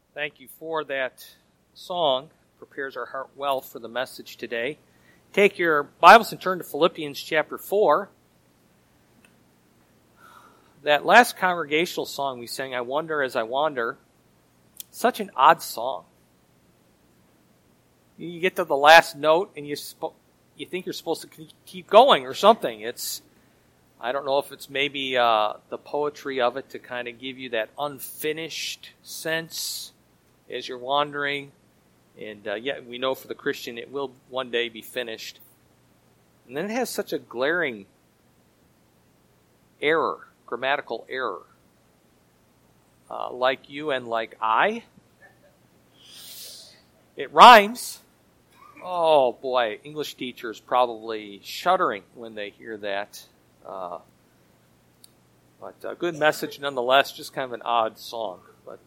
Thank you for that song. Prepares our heart well for the message today. Take your Bibles and turn to Philippians chapter 4. That last congregational song we sang, I Wonder as I Wander, such an odd song. You get to the last note and you think you're supposed to keep going or something. I don't know if it's maybe the poetry of it to kind of give you that unfinished sense as you're wandering. And yet we know for the Christian it will one day be finished. And then it has such a glaring error, grammatical error. Like you and like I. It rhymes. Oh boy, English teachers probably shuddering when they hear that. But a good message nonetheless, just kind of an odd song. But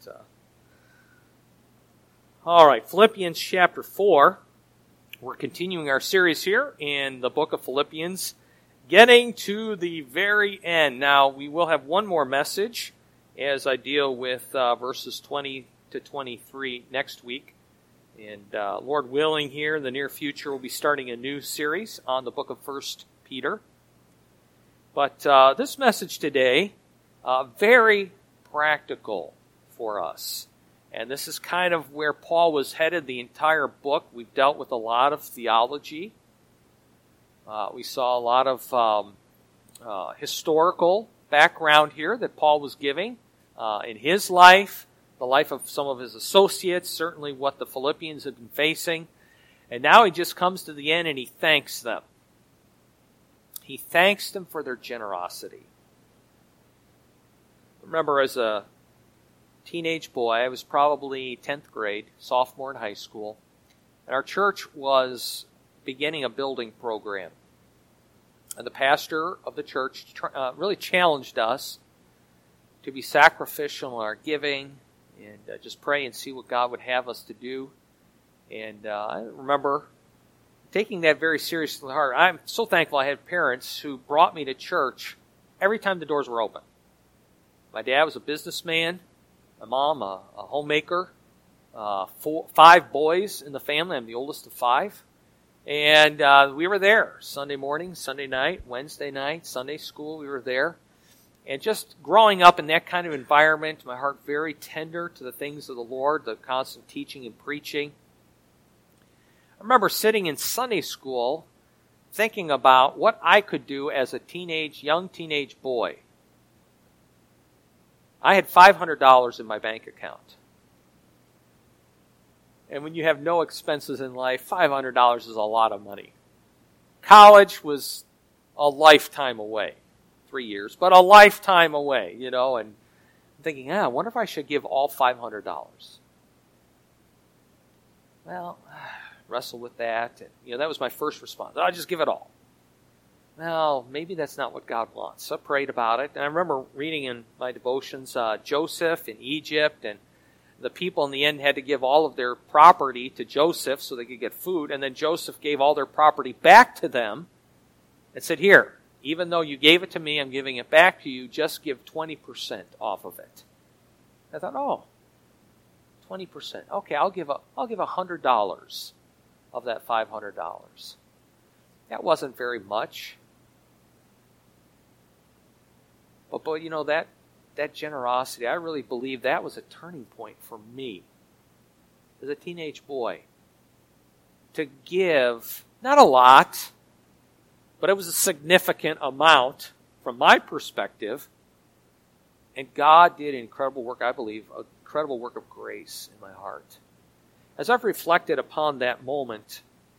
all right, Philippians chapter 4. We're continuing our series here in the book of Philippians, getting to the very end. Now, we will have one more message as I deal with verses 20 to 23 next week. And Lord willing, here in the near future, we'll be starting a new series on the book of 1 Peter. But this message today, very practical for us. And this is kind of where Paul was headed the entire book. We've dealt with a lot of theology. We saw a lot of historical background here that Paul was giving in his life, the life of some of his associates, certainly what the Philippians had been facing. And now he just comes to the end and he thanks them. He thanks them for their generosity. Remember, as a teenage boy, I was probably 10th grade, sophomore in high school, and our church was beginning a building program. And the pastor of the church really challenged us to be sacrificial in our giving and just pray and see what God would have us to do. And I remember taking that very seriously to heart. I'm so thankful I had parents who brought me to church every time the doors were open. My dad was a businessman. My mom, a homemaker, 5 boys in the family. I'm the oldest of 5. And we were there Sunday morning, Sunday night, Wednesday night, Sunday school, we were there. And just growing up in that kind of environment, my heart very tender to the things of the Lord, the constant teaching and preaching. I remember sitting in Sunday school thinking about what I could do as a young teenage boy. I had $500 in my bank account. And when you have no expenses in life, $500 is a lot of money. College was a lifetime away. 3 years, but a lifetime away, and I'm thinking, I wonder if I should give all $500. Well, wrestle with that. And, that was my first response. I'll just give it all. Well, maybe that's not what God wants. So I prayed about it. And I remember reading in my devotions Joseph in Egypt, and the people in the end had to give all of their property to Joseph so they could get food. And then Joseph gave all their property back to them and said, here, even though you gave it to me, I'm giving it back to you. Just give 20% off of it. I thought, 20%. Okay, I'll give $100 of that $500. That wasn't very much. But that generosity, I really believe that was a turning point for me as a teenage boy. To give, not a lot, but it was a significant amount from my perspective. And God did an incredible work, I believe, an incredible work of grace in my heart. As I've reflected upon that moment,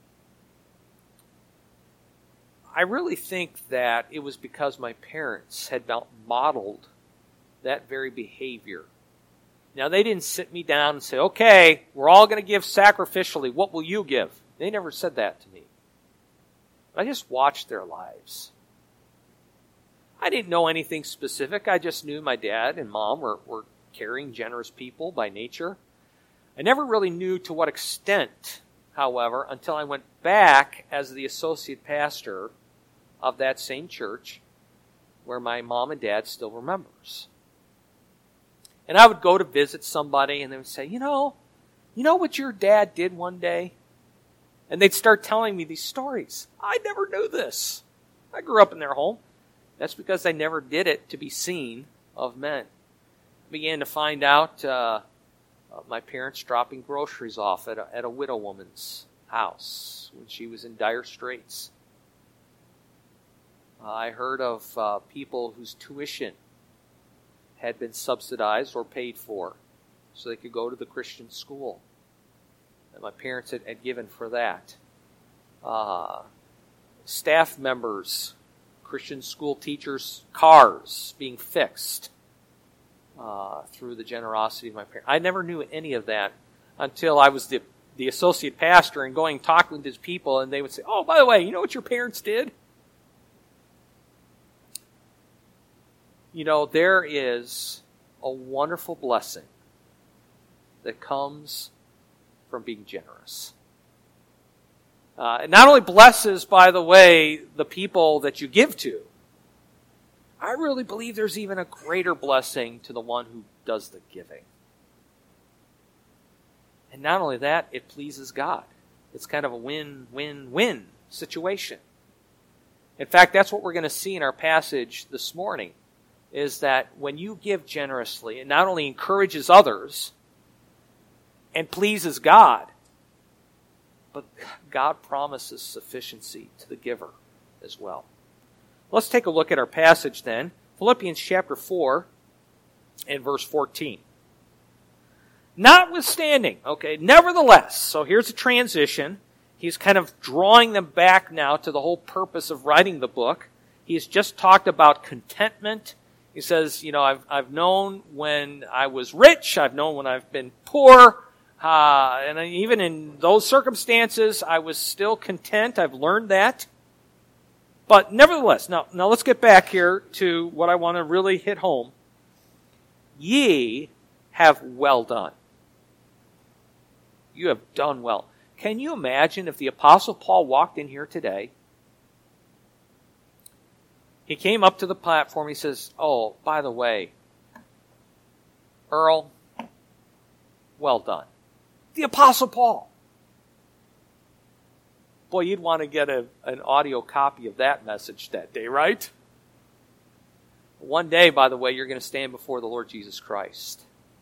I really think that it was because my parents had modeled that very behavior. Now, they didn't sit me down and say, okay, we're all going to give sacrificially. What will you give? They never said that to me. I just watched their lives. I didn't know anything specific. I just knew my dad and mom were caring, generous people by nature. I never really knew to what extent, however, until I went back as the associate pastor of that same church where my mom and dad still were members. And I would go to visit somebody, and they would say, you know what your dad did one day? And they'd start telling me these stories. I never knew this. I grew up in their home. That's because they never did it to be seen of men. I began to find out my parents dropping groceries off at a widow woman's house when she was in dire straits. I heard of people whose tuition had been subsidized or paid for so they could go to the Christian school that my parents had given for that. Staff members, Christian school teachers' cars being fixed through the generosity of my parents. I never knew any of that until I was the associate pastor and going talking with his people, and they would say, oh, by the way, you know what your parents did? There is a wonderful blessing that comes from being generous. It not only blesses, by the way, the people that you give to, I really believe there's even a greater blessing to the one who does the giving. And not only that, it pleases God. It's kind of a win-win-win situation. In fact, that's what we're going to see in our passage this morning, is that when you give generously, it not only encourages others and pleases God, but God promises sufficiency to the giver as well. Let's take a look at our passage then. Philippians chapter 4 and verse 14. Notwithstanding, nevertheless, so here's a transition. He's kind of drawing them back now to the whole purpose of writing the book. He's just talked about contentment. He says, I've known when I was rich, I've known when I've been poor, and even in those circumstances, I was still content. I've learned that. But nevertheless, now let's get back here to what I want to really hit home. Ye have well done. You have done well. Can you imagine if the Apostle Paul walked in here today? He came up to the platform. He says, oh, by the way, Earl, well done. The Apostle Paul. Boy, you'd want to get an audio copy of that message that day, right? One day, by the way, you're going to stand before the Lord Jesus Christ.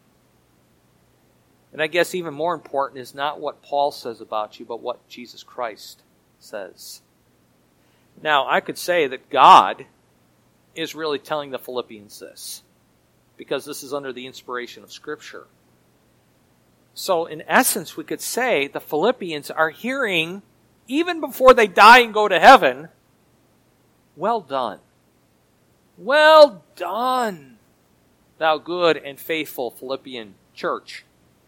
And I guess even more important is not what Paul says about you, but what Jesus Christ says. Now, I could say that God is really telling the Philippians this, because this is under the inspiration of Scripture. So, in essence, we could say the Philippians are hearing, even before they die and go to heaven, well done. Well done, thou good and faithful Philippian church.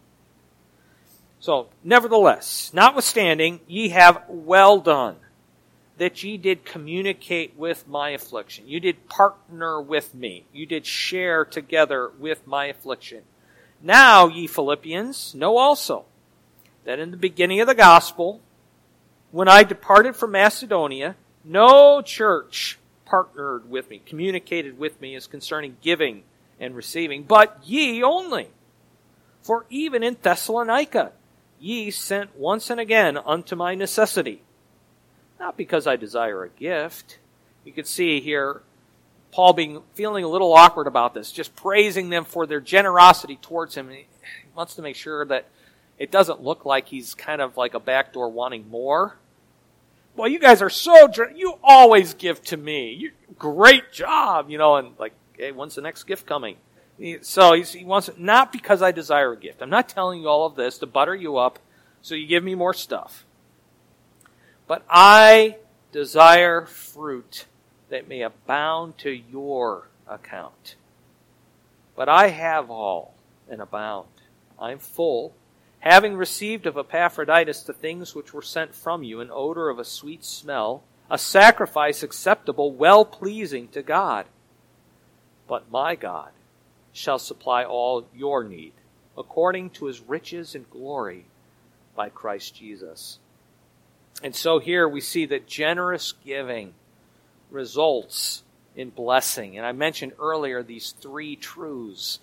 So, nevertheless, notwithstanding, ye have well done, that ye did communicate with my affliction. You did partner with me. You did share together with my affliction. Now, ye Philippians, know also that in the beginning of the gospel, when I departed from Macedonia, no church partnered with me, communicated with me as concerning giving and receiving, but ye only. For even in Thessalonica, ye sent once and again unto my necessity. Not because I desire a gift. You can see here Paul feeling a little awkward about this, just praising them for their generosity towards him. He wants to make sure that it doesn't look like he's kind of like a backdoor wanting more. Well, you guys are you always give to me. Great job, and like, hey, when's the next gift coming? So he wants it, not because I desire a gift. I'm not telling you all of this to butter you up so you give me more stuff. But I desire fruit that may abound to your account. But I have all and abound. I am full, having received of Epaphroditus the things which were sent from you, an odor of a sweet smell, a sacrifice acceptable, well-pleasing to God. But my God shall supply all your need, according to his riches and glory by Christ Jesus. And so here we see that generous giving results in blessing. And I mentioned earlier these three truths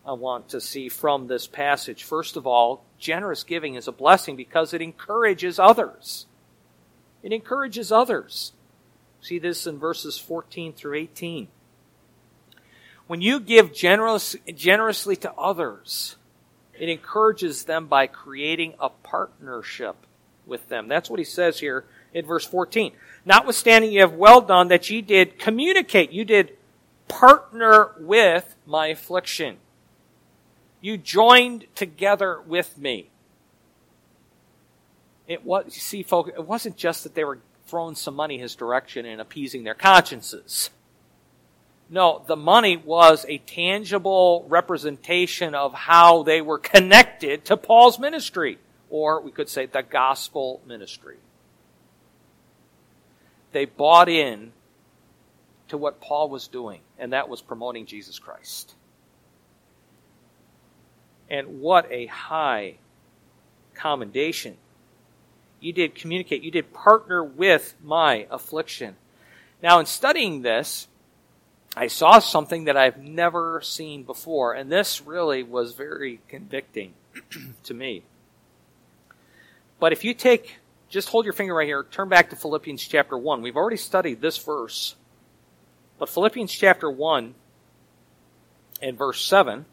I want to see from this passage. First of all, generous giving is a blessing because it encourages others. It encourages others. See this in verses 14 through 18. When you give generously to others, it encourages them by creating a partnership with them. That's what he says here in verse 14. Notwithstanding you have well done that ye did communicate, you did partner with my affliction. You joined together with me. It wasn't just that they were throwing some money his direction and appeasing their consciences. No, the money was a tangible representation of how they were connected to Paul's ministry, or we could say the gospel ministry. They bought in to what Paul was doing, and that was promoting Jesus Christ. And what a high commendation. You did communicate, you did partner with my affliction. Now, in studying this, I saw something that I've never seen before, and this really was very convicting to me. But if you just hold your finger right here, turn back to Philippians chapter 1. We've already studied this verse. But Philippians chapter 1 and verse 7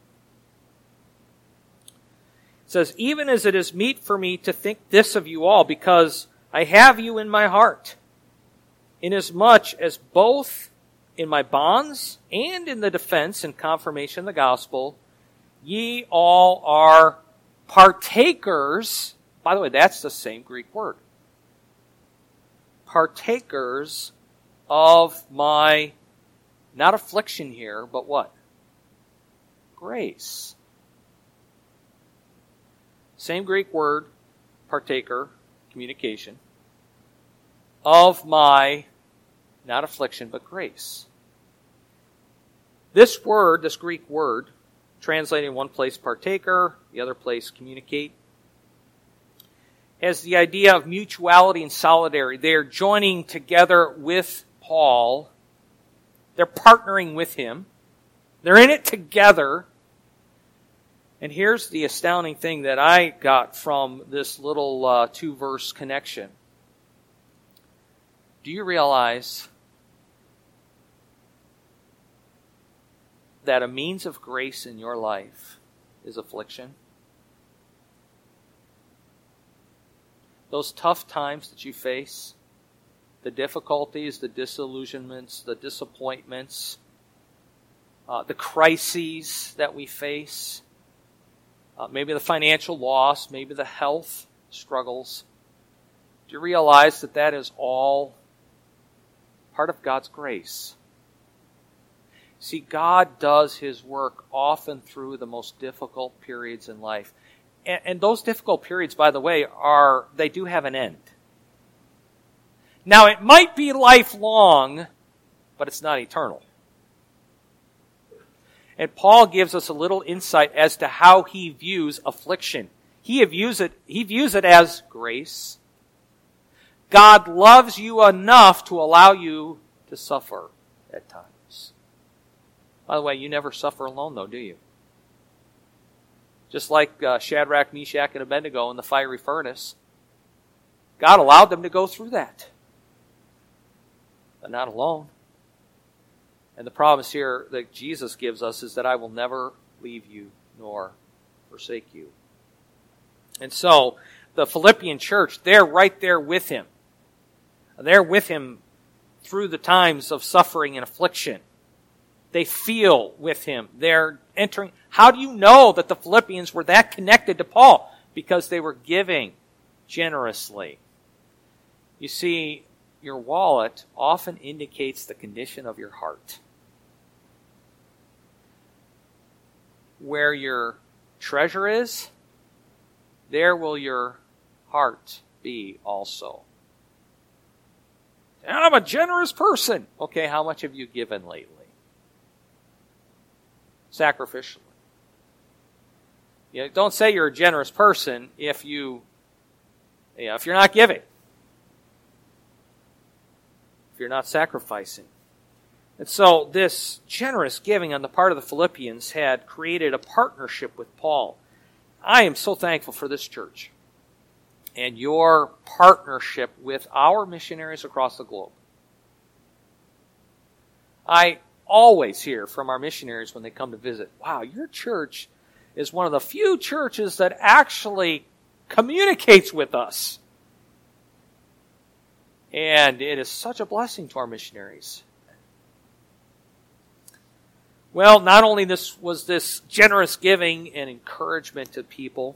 says, even as it is meet for me to think this of you all, because I have you in my heart, inasmuch as both in my bonds and in the defense and confirmation of the gospel, ye all are partakers. By the way, that's the same Greek word. Partakers of my, not affliction here, but what? Grace. Same Greek word, partaker, communication, of my, not affliction, but grace. This word, this Greek word, translated in one place partaker, the other place communicate, has the idea of mutuality and solidarity. They are joining together with Paul. They're partnering with him. They're in it together. And here's the astounding thing that I got from this little two-verse connection. Do you realize that a means of grace in your life is affliction? Those tough times that you face, the difficulties, the disillusionments, the disappointments, the crises that we face, maybe the financial loss, maybe the health struggles. Do you realize that that is all part of God's grace? See, God does His work often through the most difficult periods in life. And those difficult periods, by the way, they do have an end. Now, it might be lifelong, but it's not eternal. And Paul gives us a little insight as to how he views affliction. He views it as grace. God loves you enough to allow you to suffer at times. By the way, you never suffer alone, though, do you? Just like Shadrach, Meshach, and Abednego in the fiery furnace, God allowed them to go through that. But not alone. And the promise here that Jesus gives us is that I will never leave you nor forsake you. And so, the Philippian church, they're right there with him. They're with him through the times of suffering and affliction. They feel with him. They're entering. How do you know that the Philippians were that connected to Paul? Because they were giving generously. You see, your wallet often indicates the condition of your heart. Where your treasure is, there will your heart be also. I'm a generous person. Okay, how much have you given lately? Sacrificially. Don't say you're a generous person if you're not giving. If you're not sacrificing. And so this generous giving on the part of the Philippians had created a partnership with Paul. I am so thankful for this church and your partnership with our missionaries across the globe. I always hear from our missionaries when they come to visit, wow, your church is one of the few churches that actually communicates with us. And it is such a blessing to our missionaries. Well, not only was this generous giving and encouragement to people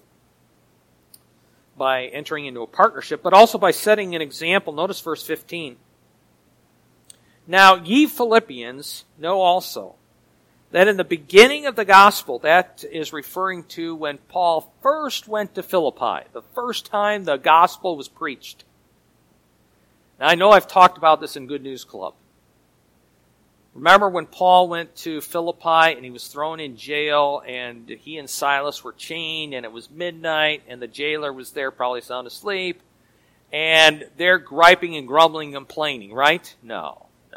by entering into a partnership, but also by setting an example. Notice verse 15. Now ye Philippians know also that in the beginning of the gospel, that is referring to when Paul first went to Philippi, the first time the gospel was preached. Now I know I've talked about this in Good News Club. Remember when Paul went to Philippi and he was thrown in jail and he and Silas were chained and it was midnight and the jailer was there probably sound asleep and they're griping and grumbling and complaining, right? No.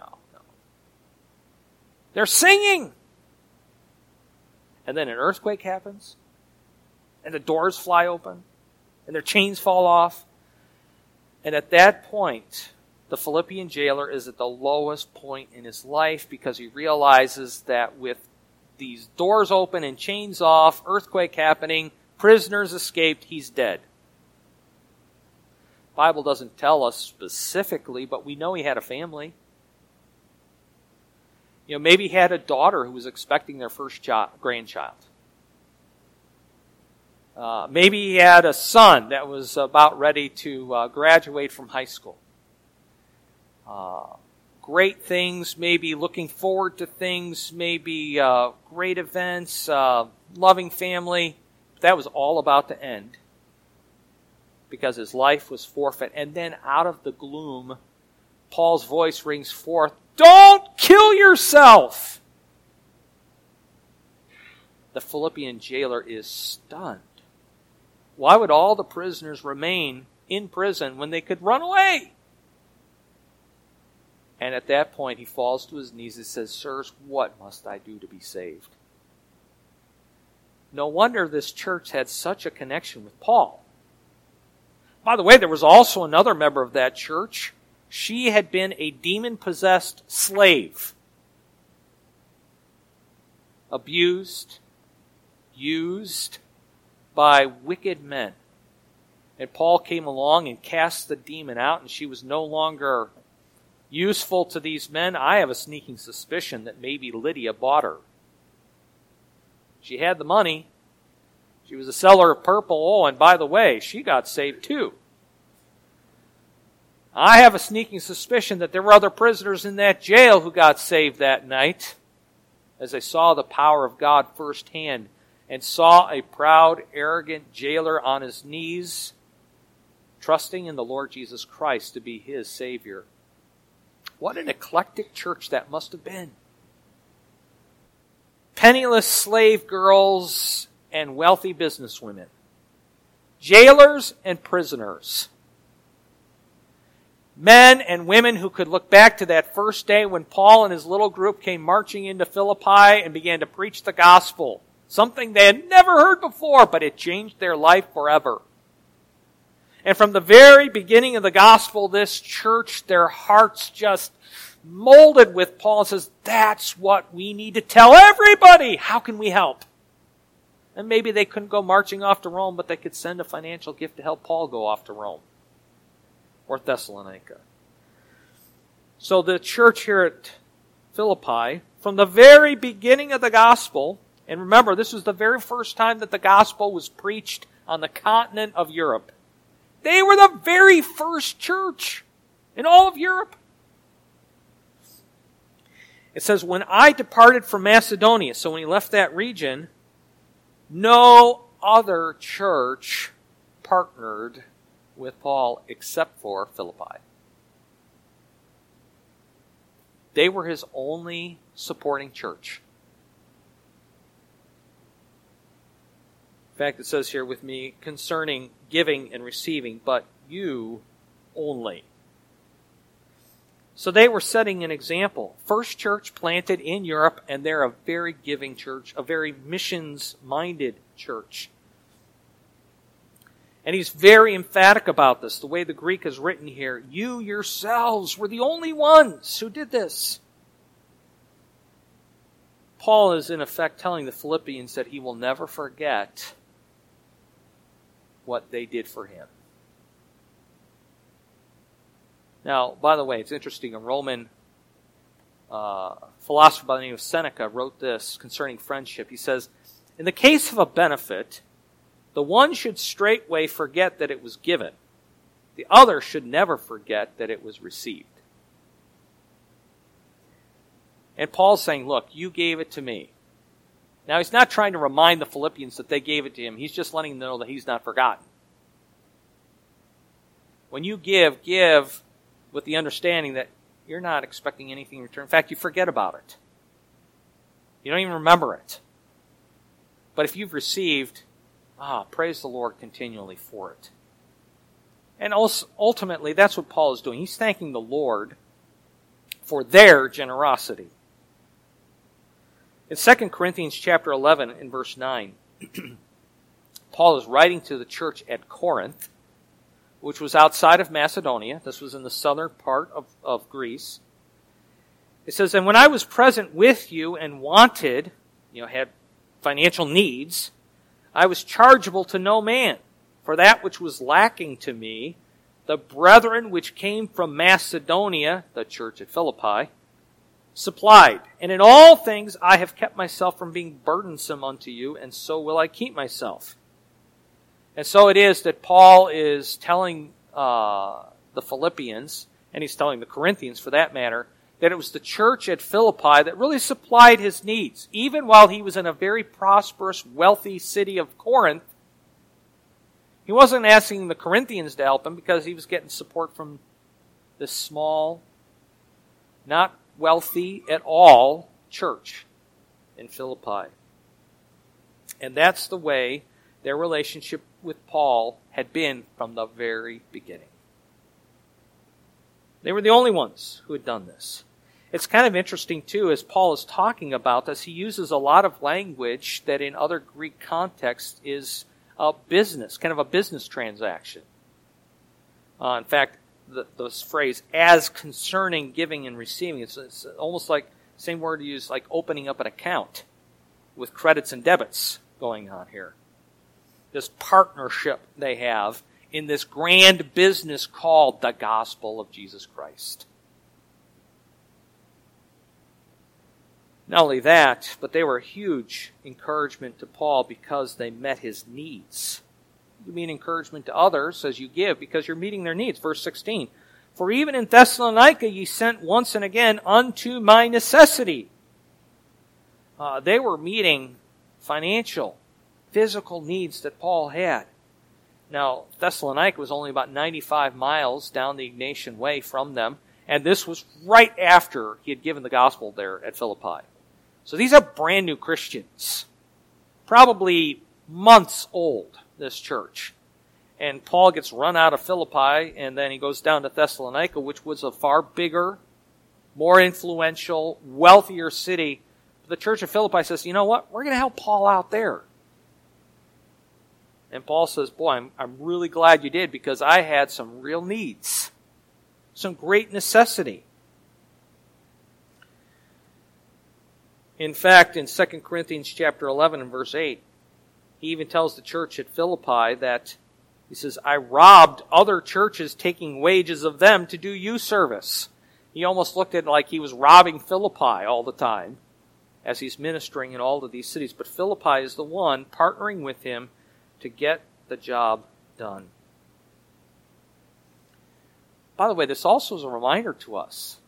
They're singing. And then an earthquake happens and the doors fly open and their chains fall off. And at that point, the Philippian jailer is at the lowest point in his life because he realizes that with these doors open and chains off, earthquake happening, prisoners escaped, he's dead. The Bible doesn't tell us specifically, but we know he had a family. Maybe he had a daughter who was expecting their first grandchild. Maybe he had a son that was about ready to graduate from high school. Great things, maybe looking forward to things, maybe great events, loving family. That was all about to end because his life was forfeit. And then out of the gloom, Paul's voice rings forth, "Don't kill yourself!" The Philippian jailer is stunned. Why would all the prisoners remain in prison when they could run away? And at that point, he falls to his knees and says, "Sirs, what must I do to be saved?" No wonder this church had such a connection with Paul. By the way, there was also another member of that church. She had been a demon-possessed slave. Abused, used by wicked men. And Paul came along and cast the demon out, and she was no longer useful to these men. I have a sneaking suspicion that maybe Lydia bought her. She had the money. She was a seller of purple. Oh, and by the way, she got saved too. I have a sneaking suspicion that there were other prisoners in that jail who got saved that night as they saw the power of God firsthand and saw a proud, arrogant jailer on his knees, trusting in the Lord Jesus Christ to be his Savior. What an eclectic church that must have been. Penniless slave girls and wealthy businesswomen. Jailers and prisoners. Men and women who could look back to that first day when Paul and his little group came marching into Philippi and began to preach the gospel. Something they had never heard before, but it changed their life forever. And from the very beginning of the gospel, this church, their hearts just molded with Paul and says, that's what we need to tell everybody. How can we help? And maybe they couldn't go marching off to Rome, but they could send a financial gift to help Paul go off to Rome or Thessalonica. So the church here at Philippi, from the very beginning of the gospel, and remember, this was the very first time that the gospel was preached on the continent of Europe. They were the very first church in all of Europe. It says, when I departed from Macedonia, so when he left that region, no other church partnered with Paul except for Philippi. They were his only supporting church. In fact, it says here with me concerning giving and receiving, but you only. So they were setting an example. First church planted in Europe, and they're a very giving church, a very missions-minded church. And he's very emphatic about this, the way the Greek is written here. You yourselves were the only ones who did this. Paul is in effect telling the Philippians that he will never forget what they did for him. Now, by the way, it's interesting. A Roman philosopher by the name of Seneca wrote this concerning friendship. He says, in the case of a benefit, the one should straightway forget that it was given. The other should never forget that it was received. And Paul's saying, look, you gave it to me. Now, he's not trying to remind the Philippians that they gave it to him. He's just letting them know that he's not forgotten. When you give with the understanding that you're not expecting anything in return. In fact, you forget about it. You don't even remember it. But if you've received, praise the Lord continually for it. And also, ultimately, that's what Paul is doing. He's thanking the Lord for their generosity. In 2 Corinthians chapter 11 and verse 9, Paul is writing to the church at Corinth, which was outside of Macedonia. This was in the southern part of Greece. It says, and when I was present with you and wanted, had financial needs, I was chargeable to no man. For that which was lacking to me, the brethren which came from Macedonia, the church at Philippi, supplied. And in all things I have kept myself from being burdensome unto you, and so will I keep myself. And so it is that Paul is telling the Philippians, and he's telling the Corinthians for that matter, that it was the church at Philippi that really supplied his needs. Even while he was in a very prosperous, wealthy city of Corinth, he wasn't asking the Corinthians to help him because he was getting support from this small, not wealthy at all church in Philippi. And that's the way their relationship with Paul had been from the very beginning. They were the only ones who had done this. It's kind of interesting, too, as Paul is talking about this, he uses a lot of language that in other Greek contexts is a business, kind of a business transaction. In fact, this phrase, as concerning giving and receiving, it's almost like the same word used like opening up an account with credits and debits going on here. This partnership they have in this grand business called the gospel of Jesus Christ. Not only that, but they were a huge encouragement to Paul because they met his needs. You mean encouragement to others as you give because you're meeting their needs. Verse 16, for even in Thessalonica ye sent once and again unto my necessity. They were meeting financial, physical needs that Paul had. Now, Thessalonica was only about 95 miles down the Ignatian Way from them, and this was right after he had given the gospel there at Philippi. So these are brand new Christians, probably months old, this church. And Paul gets run out of Philippi, and then he goes down to Thessalonica, which was a far bigger, more influential, wealthier city. The church of Philippi says, you know what, we're going to help Paul out there. And Paul says, boy, I'm really glad you did because I had some real needs, some great necessity. In fact, in 2 Corinthians chapter 11 and verse 8, he even tells the church at Philippi that, he says, I robbed other churches taking wages of them to do you service. He almost looked at it like he was robbing Philippi all the time as he's ministering in all of these cities. But Philippi is the one partnering with him to get the job done. By the way, this also is a reminder to us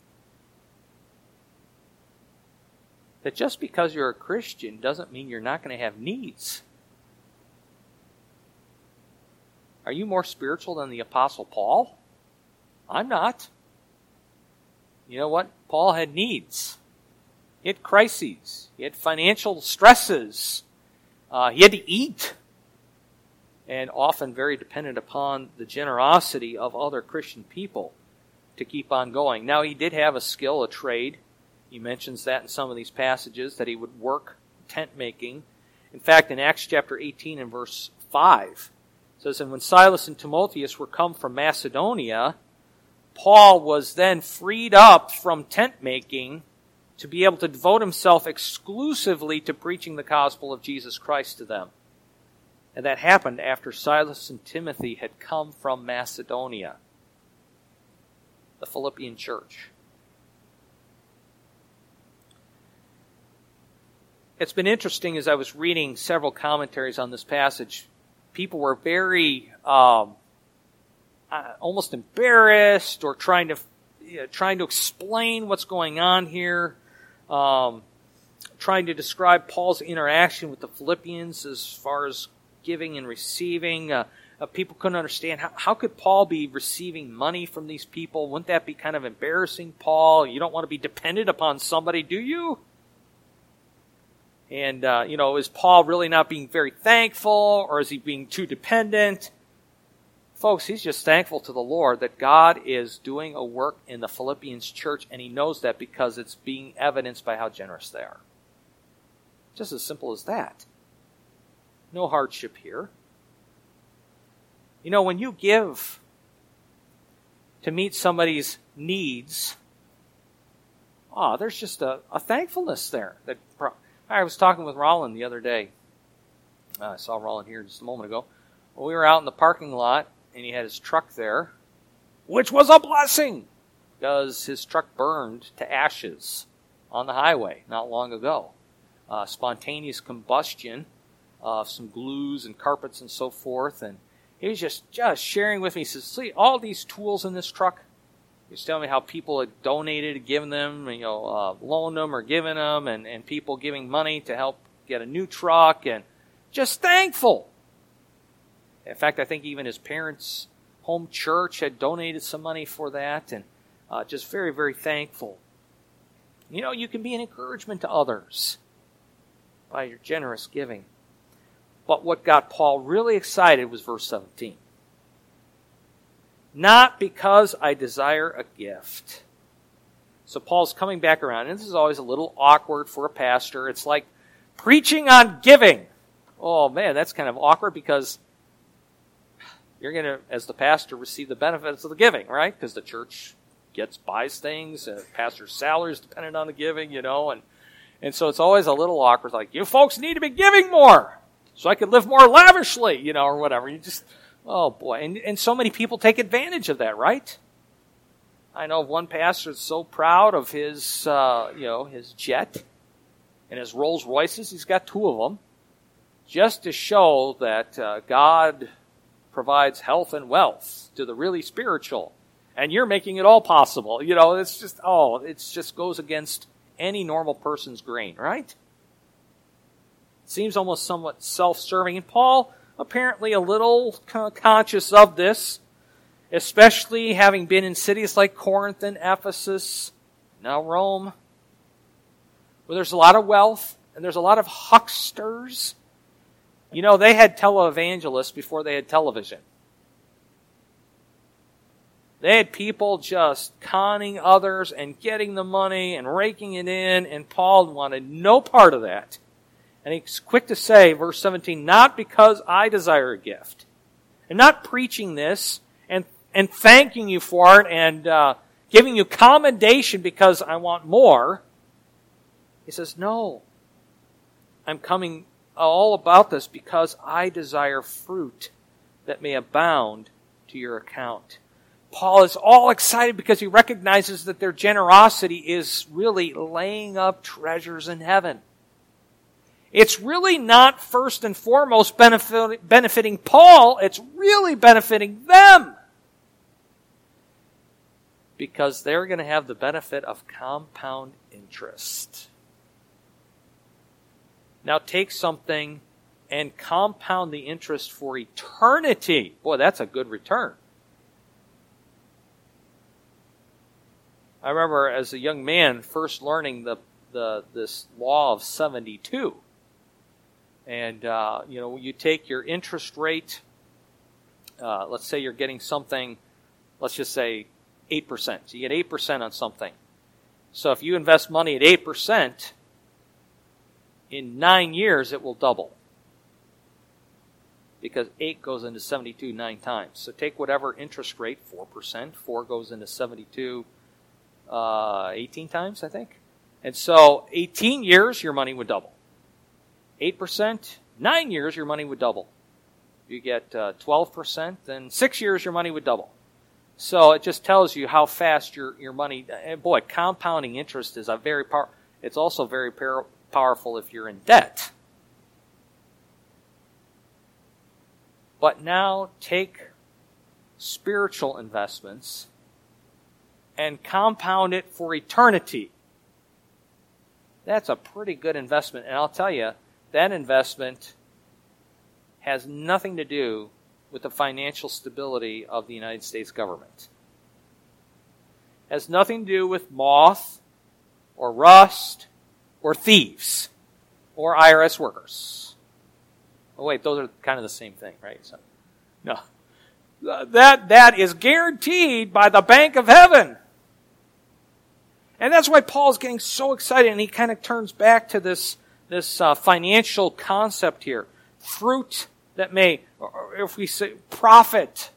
that just because you're a Christian doesn't mean you're not going to have needs. Are you more spiritual than the Apostle Paul? I'm not. You know what? Paul had needs. He had crises. He had financial stresses. He had to eat. And often very dependent upon the generosity of other Christian people to keep on going. Now, he did have a skill, a trade. He mentions that in some of these passages, that he would work tent making. In fact, in Acts chapter 18 and verse 5, it says, "And when Silas and Timotheus were come from Macedonia, Paul was then freed up from tent making to be able to devote himself exclusively to preaching the gospel of Jesus Christ to them." And that happened after Silas and Timothy had come from Macedonia, the Philippian church. It's been interesting as I was reading several commentaries on this passage. People were very almost embarrassed or trying to explain what's going on here, trying to describe Paul's interaction with the Philippians as far as giving and receiving. People couldn't understand how could Paul be receiving money from these people? Wouldn't that be kind of embarrassing, Paul? You don't want to be dependent upon somebody, do you? And, is Paul really not being very thankful, or is he being too dependent? Folks, he's just thankful to the Lord that God is doing a work in the Philippians church, and he knows that because it's being evidenced by how generous they are. Just as simple as that. No hardship here. When you give to meet somebody's needs, there's just a thankfulness there. I was talking with Roland the other day. I saw Roland here just a moment ago. Well, we were out in the parking lot, and he had his truck there, which was a blessing, because his truck burned to ashes on the highway not long ago. Spontaneous combustion of some glues and carpets and so forth, and he was just sharing with me. He says, "See, all these tools in this truck." He was telling me how people had donated, given them, loaned them or given them, and people giving money to help get a new truck, and just thankful. In fact, I think even his parents' home church had donated some money for that, and just very, very thankful. You can be an encouragement to others by your generous giving. But what got Paul really excited was verse 17. "Not because I desire a gift." So Paul's coming back around, and this is always a little awkward for a pastor. It's like preaching on giving. Oh man, that's kind of awkward, because you're going to, as the pastor, receive the benefits of the giving, right? Because the church buys things, pastor's salary is dependent on the giving, and so it's always a little awkward, like, you folks need to be giving more so I could live more lavishly, or whatever. Oh boy, and so many people take advantage of that, right? I know of one pastor that's so proud of his, his jet and his Rolls Royces. He's got 2 of them, just to show that God provides health and wealth to the really spiritual, and you're making it all possible. It just goes against any normal person's grain, right? It seems almost somewhat self-serving, and Paul apparently a little conscious of this, especially having been in cities like Corinth and Ephesus, now Rome, where there's a lot of wealth and there's a lot of hucksters. They had televangelists before they had television. They had people just conning others and getting the money and raking it in, and Paul wanted no part of that. And he's quick to say, verse 17, "Not because I desire a gift." And not preaching this and thanking you for it and giving you commendation because I want more. He says, "No, I'm coming all about this because I desire fruit that may abound to your account." Paul is all excited because he recognizes that their generosity is really laying up treasures in heaven. It's really not first and foremost benefiting Paul, it's really benefiting them. Because they're going to have the benefit of compound interest. Now take something and compound the interest for eternity. Boy, that's a good return. I remember as a young man first learning this law of 72. And, you take your interest rate, let's say you're getting something, let's just say 8%. So you get 8% on something. So if you invest money at 8%, in 9 years it will double. Because 8 goes into 72 9 times. So take whatever interest rate, 4%. 4 goes into 72 18 times, I think. And so 18 years, your money would double. 8%, 9 years, your money would double. You get 12%, then 6 years, your money would double. So it just tells you how fast your money, and boy, compounding interest is it's also very powerful if you're in debt. But now take spiritual investments and compound it for eternity. That's a pretty good investment. And I'll tell you, that investment has nothing to do with the financial stability of the United States government. It has nothing to do with moth or rust or thieves or IRS workers. Oh wait, those are kind of the same thing, right? So, no. That is guaranteed by the bank of heaven. And that's why Paul's getting so excited, and he kind of turns back to this financial concept here. Fruit that may, or if we say profit,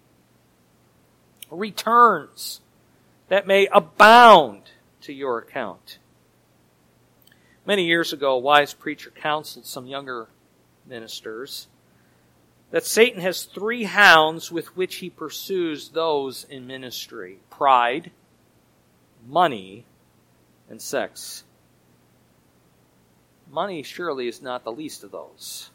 returns that may abound to your account. Many years ago, a wise preacher counseled some younger ministers that Satan has 3 hounds with which he pursues those in ministry: pride, money, and sex. Money surely is not the least of those.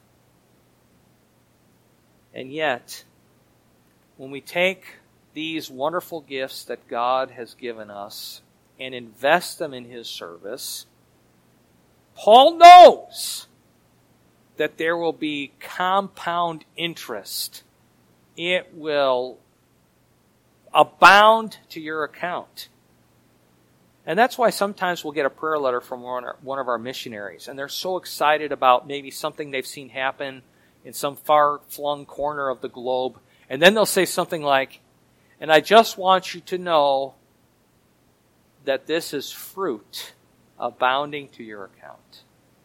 And yet, when we take these wonderful gifts that God has given us and invest them in His service, Paul knows that there will be compound interest. It will abound to your account. And that's why sometimes we'll get a prayer letter from one of our missionaries, and they're so excited about maybe something they've seen happen in some far-flung corner of the globe, and then they'll say something like, "And I just want you to know that this is fruit abounding to your account."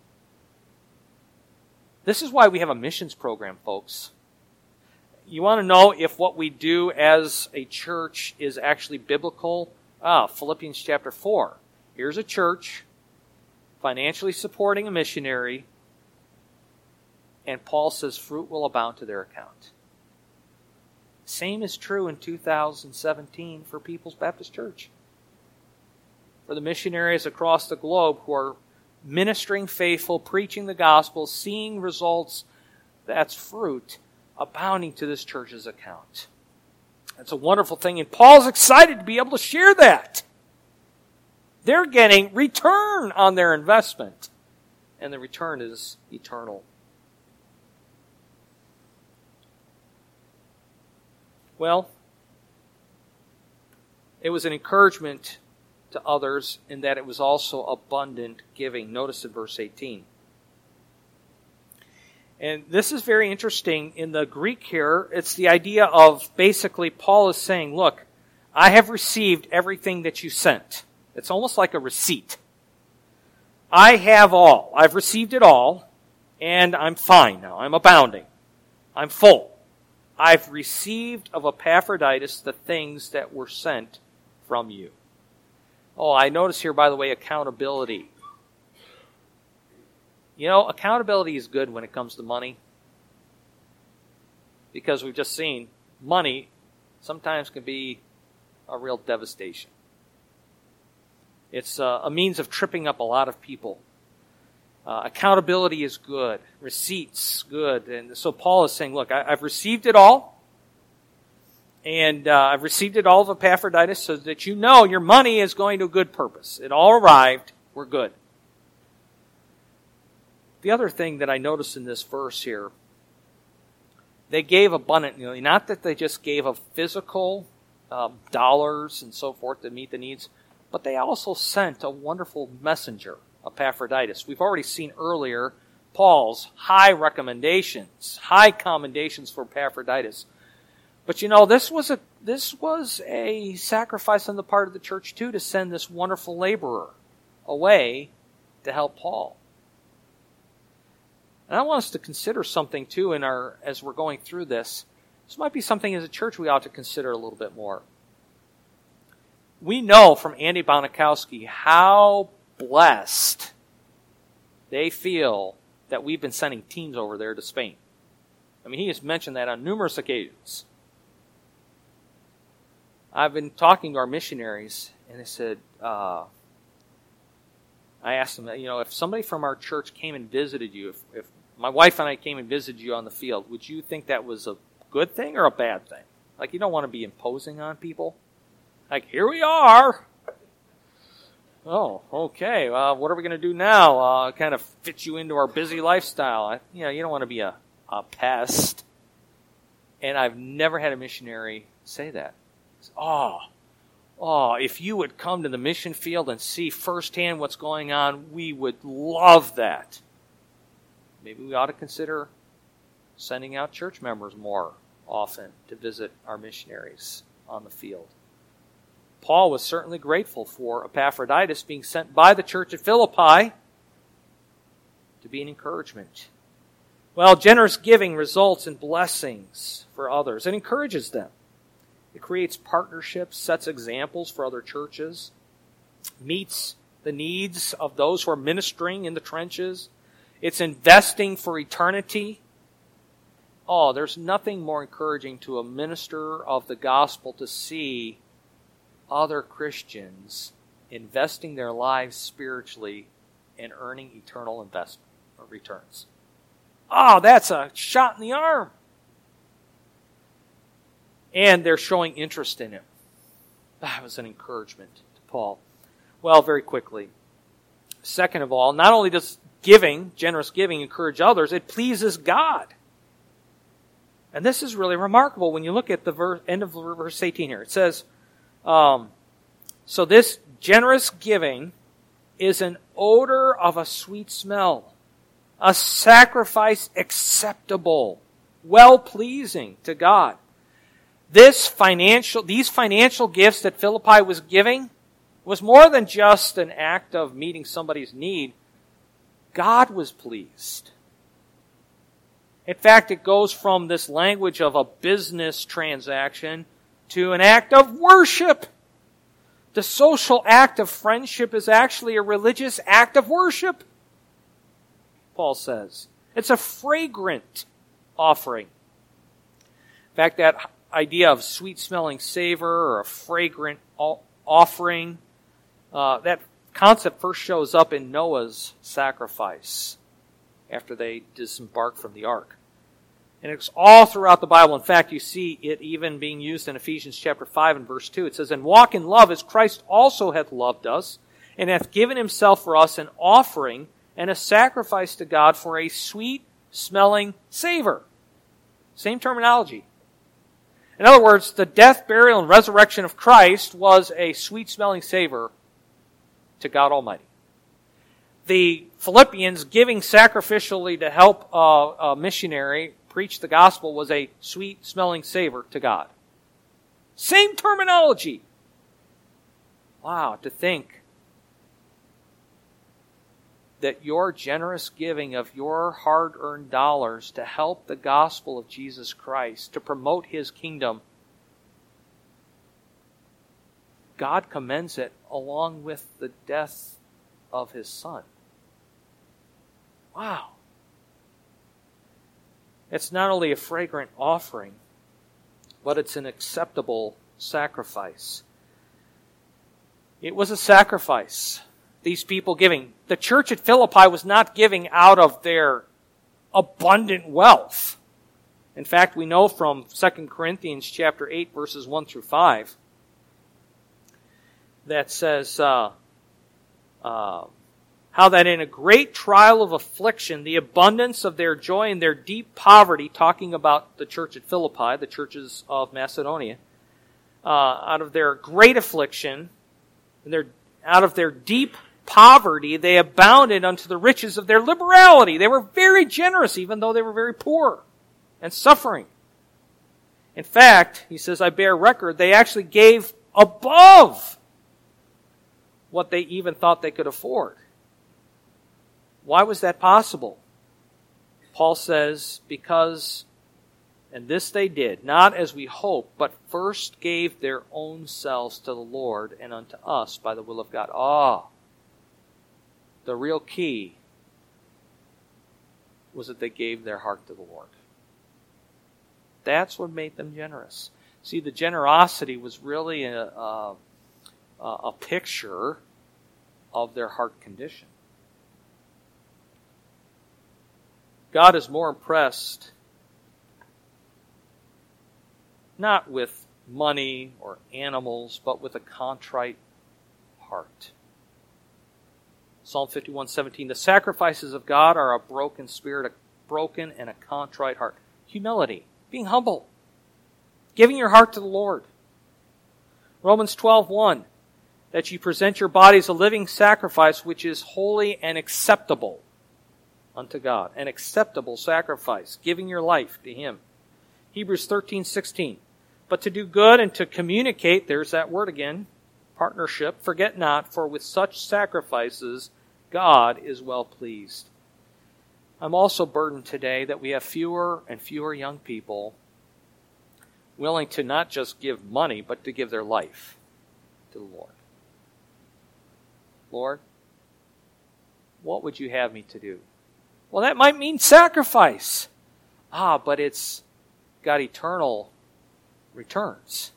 This is why we have a missions program, folks. You want to know if what we do as a church is actually biblical? Philippians chapter 4. Here's a church financially supporting a missionary, and Paul says fruit will abound to their account. Same is true in 2017 for People's Baptist Church. For the missionaries across the globe who are ministering faithful, preaching the gospel, seeing results, that's fruit abounding to this church's account. That's a wonderful thing, and Paul's excited to be able to share that. They're getting return on their investment, and the return is eternal. Well, it was an encouragement to others in that it was also abundant giving. Notice in verse 18. And this is very interesting. In the Greek here, it's the idea of basically Paul is saying, look, I have received everything that you sent. It's almost like a receipt. I have all. I've received it all, and I'm fine now. I'm abounding. I'm full. I've received of Epaphroditus the things that were sent from you. Oh, I notice here, by the way, accountability. You know, accountability is good when it comes to money, because we've just seen money sometimes can be a real devastation. It's a means of tripping up a lot of people. Accountability is good. Receipts, good. And so Paul is saying, look, I've received it all. And I've received it all of Epaphroditus so that you know your money is going to a good purpose. It all arrived. We're good. The other thing that I notice in this verse here, they gave abundantly. Not that they just gave of physical dollars and so forth to meet the needs, but they also sent a wonderful messenger, Epaphroditus. We've already seen earlier Paul's high recommendations, high commendations for Epaphroditus. But you know, this was this was a sacrifice on the part of the church too, to send this wonderful laborer away to help Paul. And I want us to consider something too as we're going through this. This might be something as a church we ought to consider a little bit more. We know from Andy Bonikowski how blessed they feel that we've been sending teams over there to Spain. I mean, he has mentioned that on numerous occasions. I've been talking to our missionaries, and they said, I asked them, if somebody from our church came and visited you, if my wife and I came and visited you on the field, would you think that was a good thing or a bad thing? Like, you don't want to be imposing on people. Like, here we are. Oh, okay. What are we going to do now? Kind of fit you into our busy lifestyle. You don't want to be a pest. And I've never had a missionary say that. If you would come to the mission field and see firsthand what's going on, we would love that. Maybe we ought to consider sending out church members more often to visit our missionaries on the field. Paul was certainly grateful for Epaphroditus being sent by the church at Philippi to be an encouragement. Well, generous giving results in blessings for others. It encourages them. It creates partnerships, sets examples for other churches, meets the needs of those who are ministering in the trenches. It's investing for eternity. There's nothing more encouraging to a minister of the gospel to see other Christians investing their lives spiritually and earning eternal investment or returns. That's a shot in the arm. And they're showing interest in him. That was an encouragement to Paul. Well, very quickly. Second of all, not only does generous giving, encourage others, it pleases God. And this is really remarkable when you look at the end of verse 18 here. It says, so this generous giving is an odor of a sweet smell, a sacrifice acceptable, well-pleasing to God. These financial gifts that Philippi was giving was more than just an act of meeting somebody's need. God was pleased. In fact, it goes from this language of a business transaction to an act of worship. The social act of friendship is actually a religious act of worship, Paul says. It's a fragrant offering. In fact, that idea of sweet-smelling savor or a fragrant offering, that concept first shows up in Noah's sacrifice after they disembarked from the ark. And it's all throughout the Bible. In fact, you see it even being used in Ephesians chapter 5 and verse 2. It says, "And walk in love as Christ also hath loved us, and hath given himself for us an offering and a sacrifice to God for a sweet-smelling savor." Same terminology. In other words, the death, burial, and resurrection of Christ was a sweet-smelling savor to God Almighty. The Philippians giving sacrificially to help a missionary preach the gospel was a sweet-smelling savor to God. Same terminology. Wow, to think that your generous giving of your hard-earned dollars to help the gospel of Jesus Christ, to promote his kingdom, God commends it along with the death of his Son. Wow. It's not only a fragrant offering, but it's an acceptable sacrifice. It was a sacrifice, these people giving. The church at Philippi was not giving out of their abundant wealth. In fact, we know from 2 Corinthians chapter 8, verses 1 through 5, that says, how that in a great trial of affliction, the abundance of their joy and their deep poverty, talking about the church at Philippi, the churches of Macedonia, out of their great affliction, and out of their deep poverty, they abounded unto the riches of their liberality. They were very generous, even though they were very poor and suffering. In fact, he says, I bear record, they actually gave above what they even thought they could afford. Why was that possible? Paul says, because, and this they did, not as we hoped, but first gave their own selves to the Lord and unto us by the will of God. The real key was that they gave their heart to the Lord. That's what made them generous. See, the generosity was really a picture of their heart condition. God is more impressed not with money or animals, but with a contrite heart. Psalm 51:17, the sacrifices of God are a broken spirit, a broken and a contrite heart. Humility, being humble, giving your heart to the Lord. Romans 12:1, that you present your bodies a living sacrifice which is holy and acceptable unto God. An acceptable sacrifice, giving your life to Him. Hebrews 13:16, but to do good and to communicate, there's that word again, partnership, forget not, for with such sacrifices God is well pleased. I'm also burdened today that we have fewer and fewer young people willing to not just give money, but to give their life to the Lord. Lord, what would you have me to do? Well, that might mean sacrifice. But it's got eternal returns.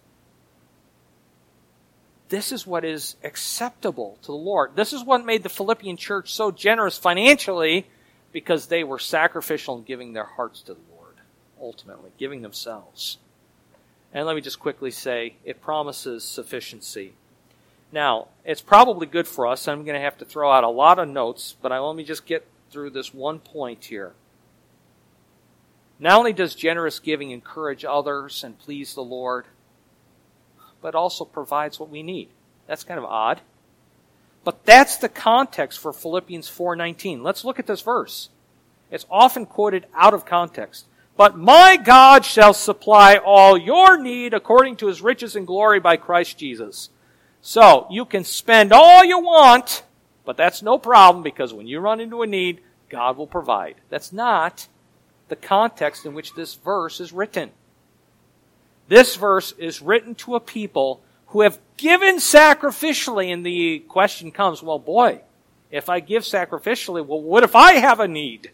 This is what is acceptable to the Lord. This is what made the Philippian church so generous financially, because they were sacrificial in giving their hearts to the Lord, ultimately, giving themselves. And let me just quickly say, it promises sufficiency. Now, it's probably good for us. I'm going to have to throw out a lot of notes, but let me just get through this one point here. Not only does generous giving encourage others and please the Lord, but also provides what we need. That's kind of odd. But that's the context for Philippians 4:19. Let's look at this verse. It's often quoted out of context. But my God shall supply all your need according to His riches and glory by Christ Jesus. So, you can spend all you want, but that's no problem, because when you run into a need, God will provide. That's not the context in which this verse is written. This verse is written to a people who have given sacrificially, and the question comes, well, boy, if I give sacrificially, well, what if I have a need?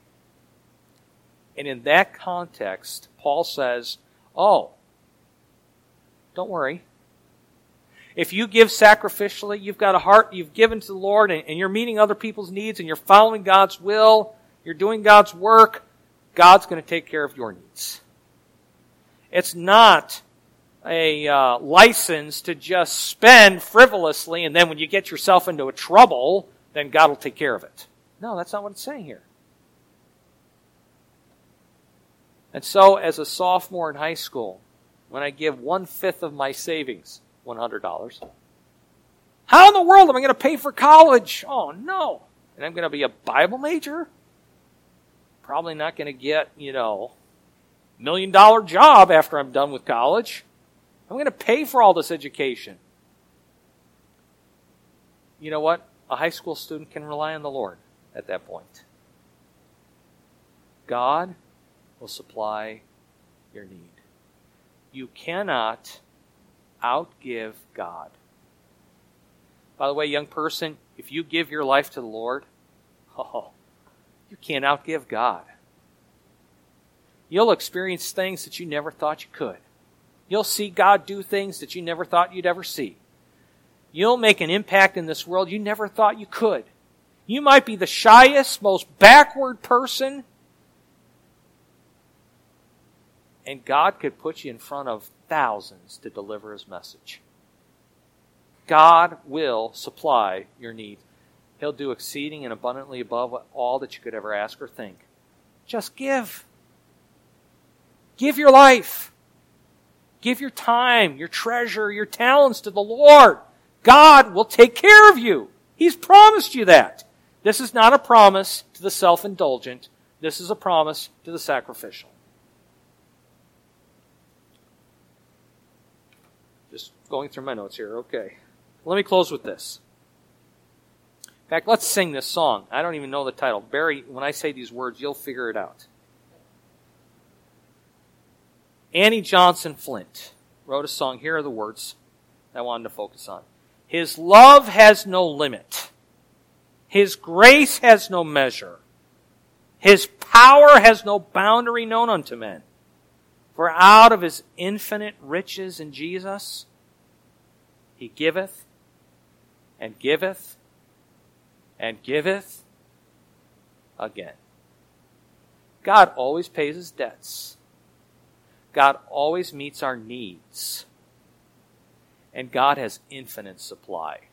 And in that context, Paul says, don't worry. If you give sacrificially, you've got a heart you've given to the Lord, and you're meeting other people's needs, and you're following God's will, you're doing God's work, God's going to take care of your needs. It's not a license to just spend frivolously, and then when you get yourself into a trouble, then God will take care of it. No, that's not what it's saying here. And so, as a sophomore in high school, when I give 1/5 of my savings, $100, how in the world am I going to pay for college? Oh, no. And I'm going to be a Bible major? Probably not going to get, $1 million job after I'm done with college. I'm going to pay for all this education. You know what? A high school student can rely on the Lord at that point. God will supply your need. You cannot outgive God. By the way, young person, if you give your life to the Lord, you can't outgive God. You'll experience things that you never thought you could. You'll see God do things that you never thought you'd ever see. You'll make an impact in this world you never thought you could. You might be the shyest, most backward person, and God could put you in front of thousands to deliver His message. God will supply your needs. He'll do exceeding and abundantly above all that you could ever ask or think. Just give. Give your life. Give your time, your treasure, your talents to the Lord. God will take care of you. He's promised you that. This is not a promise to the self-indulgent. This is a promise to the sacrificial. Just going through my notes here. Okay. Let me close with this. In fact, let's sing this song. I don't even know the title. Barry, when I say these words, you'll figure it out. Annie Johnson Flint wrote a song. Here are the words I wanted to focus on. His love has no limit. His grace has no measure. His power has no boundary known unto men. For out of his infinite riches in Jesus, he giveth and giveth and giveth again. God always pays his debts. God always meets our needs. And God has infinite supply.